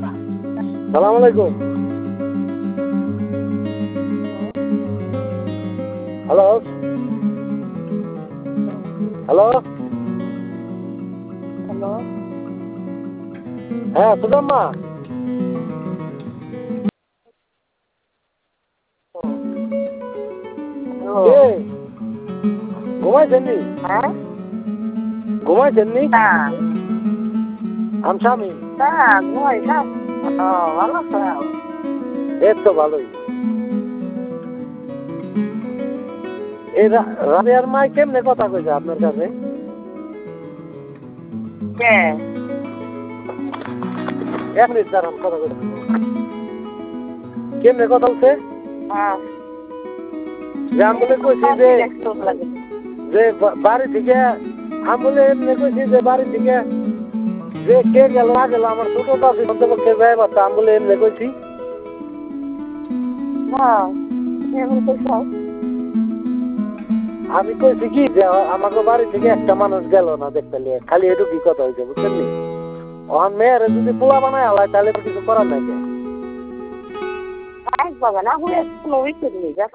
সালাম আলাইকুম। Hello hello hello. হ্যাঁ সুদাম্মা, কে ঘুমাইছেন নি? হ্যাঁ, ঘুমাইছেন নি? তা আমি স্বামী। তা ঘুমাই না। ও ভালো তো। এই তো ভালোই। এই রাবিয়ার মাই কেমনে কথা কইছে আপনার কাছে? কে? এক মিনিট দাঁড়ান, কথা কইছে। কেমনে কথা বলছে? হ্যাঁ, যে আমি বলে কইছি যে বাড়ি থেকে, আমি বলে এমনি কইছি যে বাড়ি থেকে যে কে গেল না গেল আমার ছোট দাদি বলতে যাই বাচ্চা, আমি বলে এমনি কইছি। হ্যাঁ, এমন তো সব। আমি কইছি কি যে আমাকে বাড়ি থেকে একটা মানুষ গেল না দেখতে লিয়ে, খালি এটুকুই কথা হয়েছে, বুঝছেন নি? ওর মেয়ের যদি পোলা বানায় আলায় তাহলে তো কিছু করার নাই। এক বাবা না হয়ে কোনো উচিত নেই।